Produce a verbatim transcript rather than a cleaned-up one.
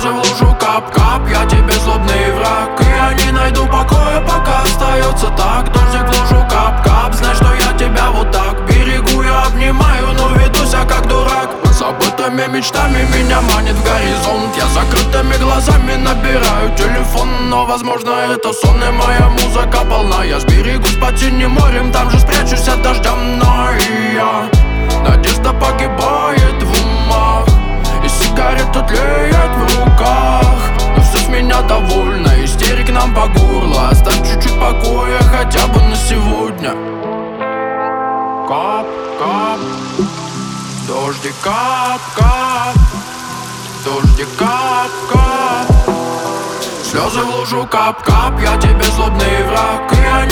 Слезы в лужу, кап-кап, я тебе злобный враг. И я не найду покоя, пока остается так. Дождик в лужу, кап-кап, знай, что я тебя вот так берегу, я обнимаю, но веду себя как дурак. Забытыми мечтами меня манит в горизонт. Я закрытыми глазами набираю телефон, но возможно это сон, и моя музыка полна. Я сберегусь под синим морем, там же спрячусь от дождя. Но и я, надежда погибает в умах, и сигарета тлеет в руках. Но все с меня довольно, истерик нам по горло. Оставь чуть-чуть покоя хотя бы на сегодня. Кап, кап, дождик, кап, кап, дождик, кап, кап. Слезы в лужу, кап, кап, я тебе злобный враг. И я